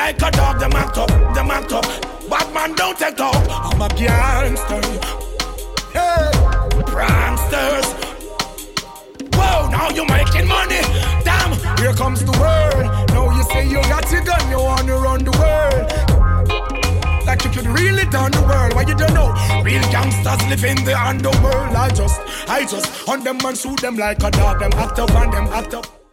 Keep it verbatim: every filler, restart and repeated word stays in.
like a dog, them act up, them act up. Bad man don't take talk. I'm a gangster. Hey, pranksters. Whoa, now you making money. Damn, here comes the world. Now you say you got your gun, you wanna run the world. Like you could really turn the world. Why you don't know? Real gangsters live in the underworld. I just, I just hunt them and shoot them like a dog. Them act up and them act up.